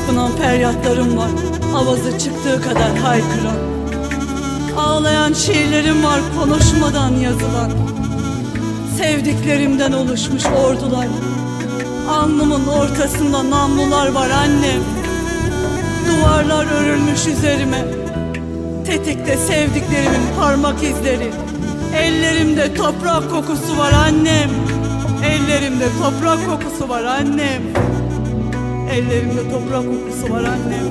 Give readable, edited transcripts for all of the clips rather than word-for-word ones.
çırpınan feryatlarım var, avazı çıktığı kadar haykıran. Ağlayan şiirlerim var, konuşmadan yazılan. Sevdiklerimden oluşmuş ordular. Alnımın ortasında namlular var annem. Duvarlar örülmüş üzerime. Tetikte sevdiklerimin parmak izleri. Ellerimde toprak kokusu var annem. Ellerimde toprak kokusu var annem. Ellerimde toprak kokusu var annem.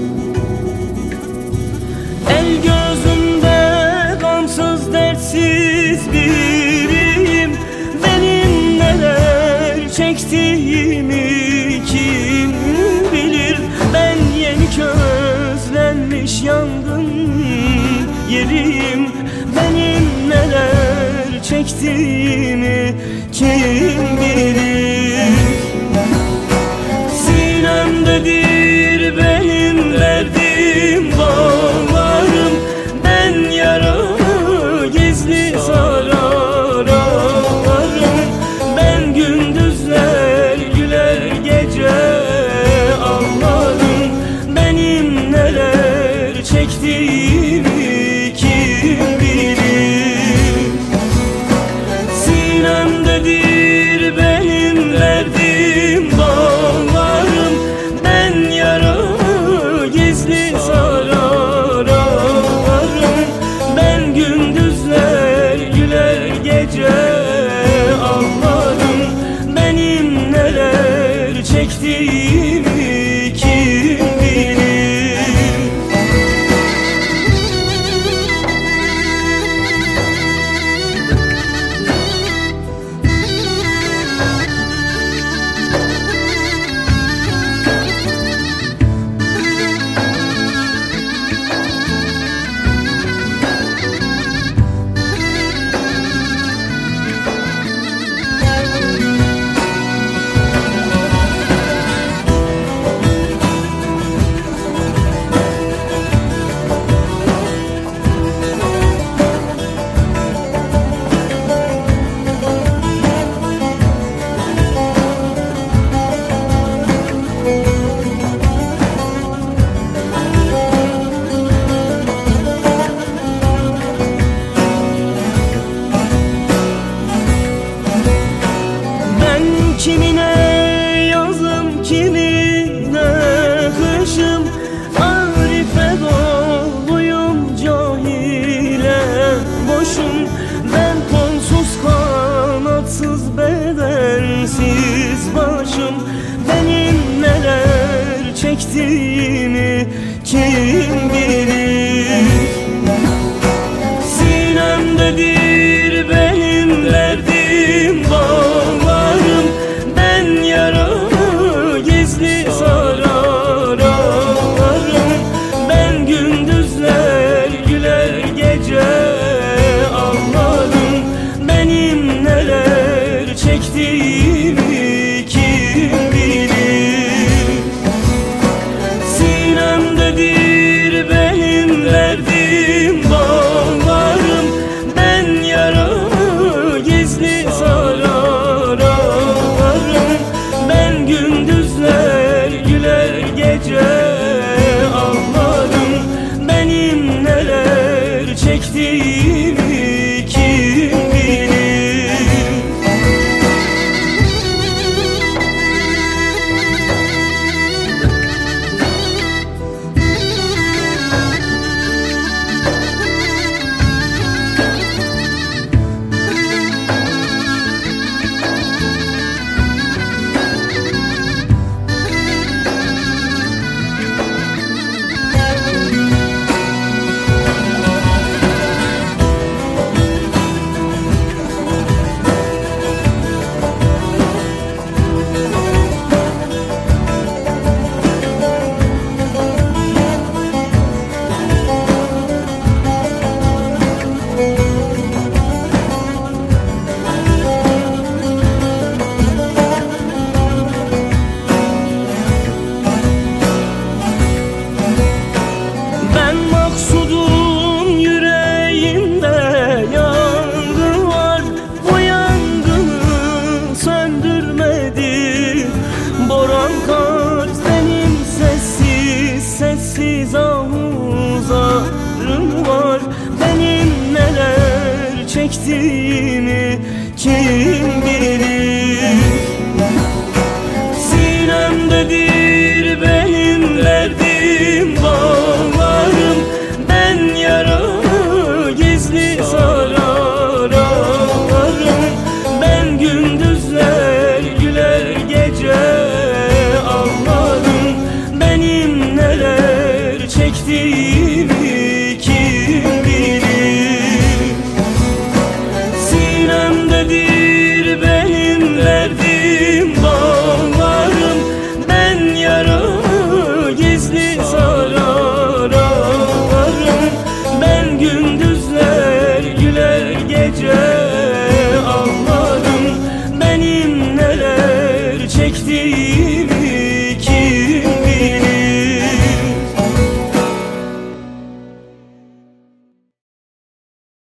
El gözümde gamsız dertsiz biriyim. Benim neler çektiğimi kim bilir? Ben yeni közlenmiş yangın yeriyim. Benim neler çektiğimi kim bilir? Sinemdedir benim verdiğim bağlarım. Ben yaralı gizli sarararım. Ben gündüzler güler gece ağlarım. Benim neler çektiğimi kim bilir? Sinemdedir benim verdiğim bağlarım. Ben yaralı gizli sarararım. Ben gündüzler güler gece ağlarım. Benim neler çektiğimi kim bilir? Kimine yazım, kimine kışım. Arife doluyum, cahile boşum. Ben kolsuz kanatsız bedensiz başım. Benim neler çektiğimi kim bilir? Sinemdedir benim verdiğim bağlarım. Ben yaralı gizli sarararım. Ben gündüzler güler gece ağlarım. Benim neler çektiğimi kim bilir? Sinemdedir benim verdiğim bağlarım. Ben yaralı gizli sarararım. Ben gündüzler güler gece ağlarım. Benim neler çektiğimi kim bilir? çektiğimi kim bilir?